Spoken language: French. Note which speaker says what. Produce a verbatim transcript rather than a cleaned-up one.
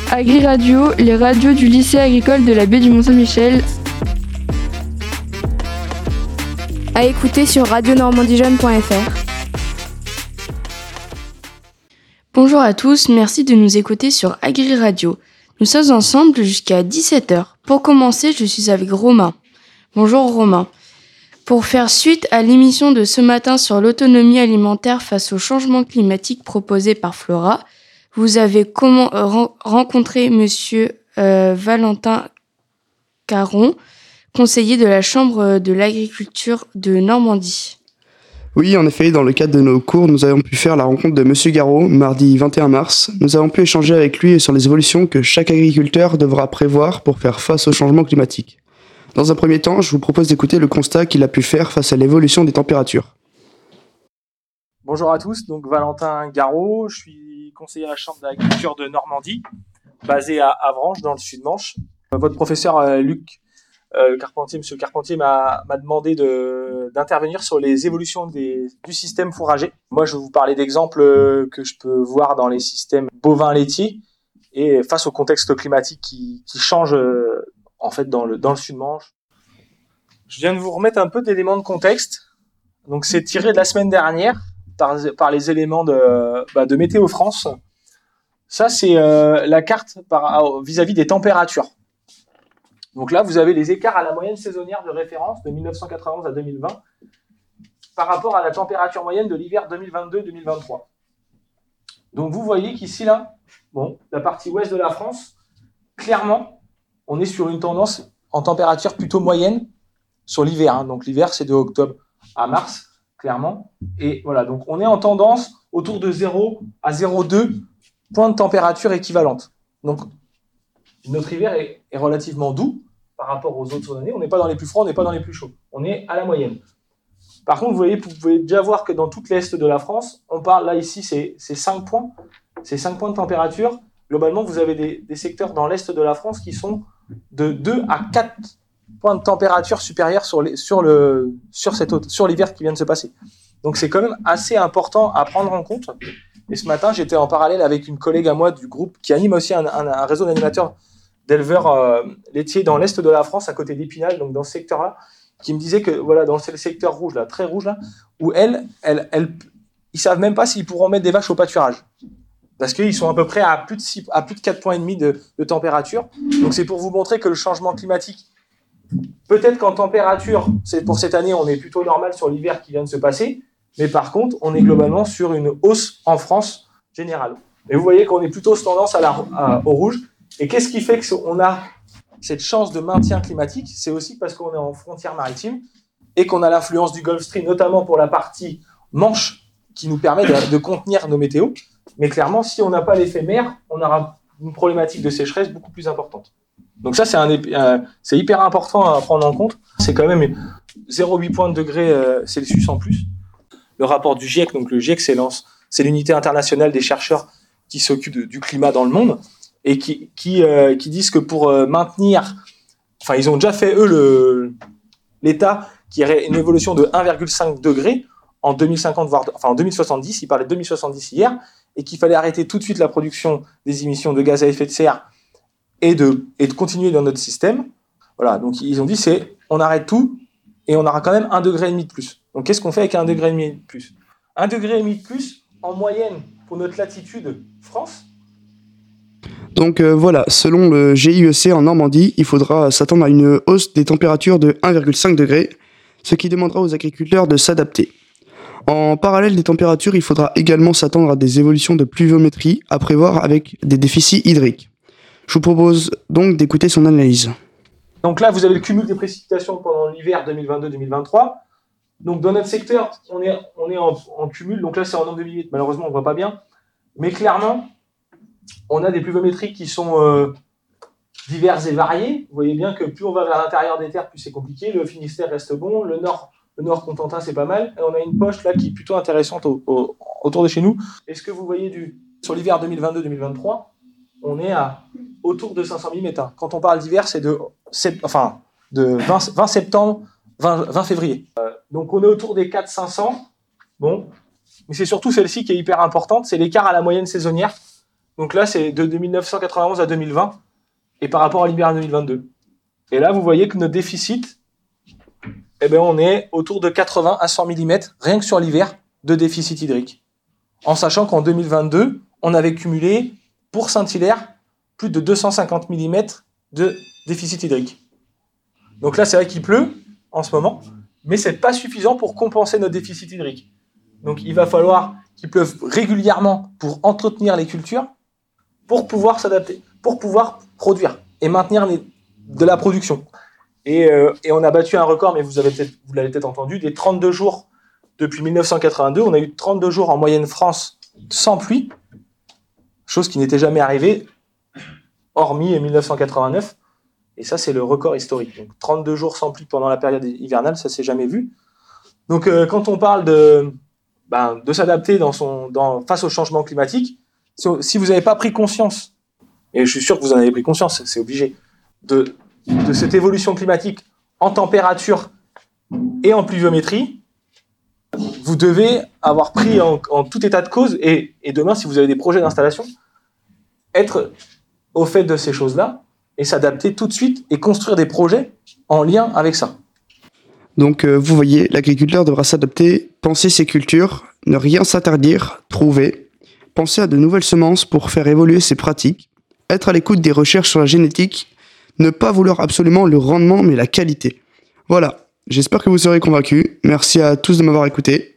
Speaker 1: Agri Radio, les radios du lycée agricole de la baie du Mont-Saint-Michel.
Speaker 2: À écouter sur radio normandie jeune point f r.
Speaker 1: Bonjour à tous, merci de nous écouter sur Agri Radio. Nous sommes ensemble jusqu'à dix-sept heures. Pour commencer, je suis avec Romain. Bonjour Romain. Pour faire suite à l'émission de ce matin sur l'autonomie alimentaire face au changement climatique proposée par Flora, vous avez comment, euh, ren- rencontré Monsieur euh, Valentin Caron, conseiller de la Chambre de l'agriculture de Normandie.
Speaker 3: Oui, en effet, dans le cadre de nos cours, nous avons pu faire la rencontre de Monsieur Garot, mardi vingt et un mars. Nous avons pu échanger avec lui sur les évolutions que chaque agriculteur devra prévoir pour faire face au changement climatique. Dans un premier temps, je vous propose d'écouter le constat qu'il a pu faire face à l'évolution des températures.
Speaker 4: Bonjour à tous, donc Valentin Garot, je suis conseiller à la Chambre d'agriculture de Normandie, basé à Avranches, dans le Sud-Manche. Votre professeur euh, Luc euh, Carpentier, Monsieur Carpentier, m'a, m'a demandé de, d'intervenir sur les évolutions des, du système fourrager. Moi, je vais vous parler d'exemples euh, que je peux voir dans les systèmes bovins laitiers et face au contexte climatique qui, qui change euh, en fait dans le, dans le Sud-Manche. Je viens de vous remettre un peu d'éléments de contexte. Donc, c'est tiré de la semaine dernière. Par, par les éléments de, bah, de Météo France. Ça, c'est euh, la carte par, vis-à-vis des températures. Donc là, vous avez les écarts à la moyenne saisonnière de référence de dix-neuf cent quatre-vingt-onze à deux mille vingt par rapport à la température moyenne de l'hiver deux mille vingt-deux deux mille vingt-trois. Donc vous voyez qu'ici, là, bon, la partie ouest de la France, clairement, on est sur une tendance en température plutôt moyenne sur l'hiver. Hein. Donc l'hiver, c'est de octobre à mars. Clairement. Et voilà, donc on est en tendance autour de zéro à zéro virgule deux points de température équivalente. Donc notre hiver est, est relativement doux par rapport aux autres années. On n'est pas dans les plus froids, on n'est pas dans les plus chauds. On est à la moyenne. Par contre, vous voyez, vous pouvez déjà voir que dans toute l'est de la France, on parle là ici, c'est, c'est cinq points. C'est cinq points de température. Globalement, vous avez des, des secteurs dans l'est de la France qui sont de deux à quatre points de température supérieurs sur, les, sur, le, sur, cette, sur l'hiver qui vient de se passer. Donc c'est quand même assez important à prendre en compte. Et ce matin, j'étais en parallèle avec une collègue à moi du groupe qui anime aussi un, un, un réseau d'animateurs d'éleveurs euh, laitiers dans l'est de la France, à côté d'Épinal, donc dans ce secteur-là, qui me disait que voilà, dans le secteur rouge, là, très rouge, là, où elles, elles, elles, ils ne savent même pas s'ils pourront mettre des vaches au pâturage. Parce qu'ils sont à peu près à plus de, six, à plus de quatre virgule cinq points de, de température. Donc c'est pour vous montrer que le changement climatique, peut-être qu'en température, c'est pour cette année, on est plutôt normal sur l'hiver qui vient de se passer, mais par contre, on est globalement sur une hausse en France générale. Et vous voyez qu'on est plutôt tendance à la, à, au rouge. Et qu'est-ce qui fait qu'on a cette chance de maintien climatique? C'est aussi parce qu'on est en frontière maritime et qu'on a l'influence du Gulf Stream, notamment pour la partie Manche, qui nous permet de, de contenir nos météos. Mais clairement, si on n'a pas l'effet mer, on aura une problématique de sécheresse beaucoup plus importante. Donc ça, c'est, un, euh, c'est hyper important à prendre en compte. C'est quand même zéro virgule huit points de degrés euh, Celsius en plus. Le rapport du GIEC, donc le GIEC, c'est, c'est l'unité internationale des chercheurs qui s'occupent de, du climat dans le monde et qui, qui, euh, qui disent que pour euh, maintenir... Enfin, ils ont déjà fait, eux, le, l'État qui aurait une évolution de un virgule cinq degré en deux mille cinquante, voire enfin, en deux mille soixante-dix. Ils parlaient de deux mille soixante-dix hier et qu'il fallait arrêter tout de suite la production des émissions de gaz à effet de serre et de, et de continuer dans notre système. Voilà, donc ils ont dit, c'est on arrête tout et on aura quand même un degré et demi de plus. Donc qu'est-ce qu'on fait avec un degré et demi de plus? Un degré et demi de plus, en moyenne, pour notre latitude France.
Speaker 3: Donc euh, voilà, selon le G I E C en Normandie, il faudra s'attendre à une hausse des températures de un virgule cinq degré, ce qui demandera aux agriculteurs de s'adapter. En parallèle des températures, il faudra également s'attendre à des évolutions de pluviométrie à prévoir avec des déficits hydriques. Je vous propose donc d'écouter son analyse.
Speaker 4: Donc là, vous avez le cumul des précipitations pendant l'hiver deux mille vingt-deux deux mille vingt-trois. Donc dans notre secteur, on est, on est en, en cumul. Donc là, c'est en nombre de millimètres. Malheureusement, on ne voit pas bien. Mais clairement, on a des pluviométries qui sont euh, diverses et variées. Vous voyez bien que plus on va vers l'intérieur des terres, plus c'est compliqué. Le Finistère reste bon. Le Nord, le Nord Cotentin, c'est pas mal. Et on a une poche là qui est plutôt intéressante au, au, autour de chez nous. Est-ce que vous voyez du, sur l'hiver deux mille vingt-deux deux mille vingt-trois, on est à autour de cinq cents millimètres. Hein. Quand on parle d'hiver, c'est de, enfin, de vingt, vingt septembre, vingt, vingt février. Euh, donc on est autour des quatre cents cinq cents. Bon, mais c'est surtout celle-ci qui est hyper importante, c'est l'écart à la moyenne saisonnière Donc là, c'est de mille neuf cent quatre-vingt-onze à deux mille vingt, et par rapport à l'hiver deux mille vingt-deux. Et là, vous voyez que notre déficit, eh ben, on est autour de quatre-vingts à cent millimètres, rien que sur l'hiver, de déficit hydrique. En sachant qu'en deux mille vingt-deux, on avait cumulé, pour Saint-Hilaire, plus de deux cent cinquante millimètres de déficit hydrique. Donc là, c'est vrai qu'il pleut en ce moment, mais c'est pas suffisant pour compenser notre déficit hydrique. Donc il va falloir qu'il pleuve régulièrement pour entretenir les cultures, pour pouvoir s'adapter, pour pouvoir produire et maintenir les, de la production. Et, euh, et on a battu un record, mais vous, avez peut-être, vous l'avez peut-être entendu, des trente-deux jours depuis mille neuf cent quatre-vingt-deux. On a eu trente-deux jours en moyenne France sans pluie, chose qui n'était jamais arrivée, hormis mille neuf cent quatre-vingt-neuf. Et ça, c'est le record historique. Donc trente-deux jours sans pluie pendant la période hivernale, ça s'est jamais vu. Donc euh, quand on parle de, ben, de s'adapter dans son, dans, face au changement climatique, si, si vous n'avez pas pris conscience, et je suis sûr que vous en avez pris conscience, c'est obligé, de, de cette évolution climatique en température et en pluviométrie, vous devez avoir pris en, en tout état de cause, et, et demain, si vous avez des projets d'installation, être au fait de ces choses-là, et s'adapter tout de suite et construire des projets en lien avec ça.
Speaker 3: Donc euh, vous voyez, l'agriculteur devra s'adapter, penser ses cultures, ne rien s'interdire, trouver, penser à de nouvelles semences pour faire évoluer ses pratiques, être à l'écoute des recherches sur la génétique, ne pas vouloir absolument le rendement mais la qualité. Voilà, j'espère que vous serez convaincus. Merci à tous de m'avoir écouté.